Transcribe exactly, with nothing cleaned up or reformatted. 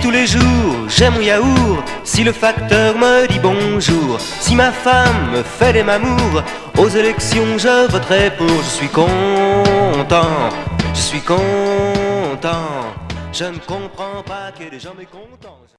tous les jours j'ai mon yaourt, si le facteur me dit bonjour, si ma femme me fait des mamours, aux élections je voterai pour. Je suis content, je suis content, je ne comprends pas que les gens mécontents.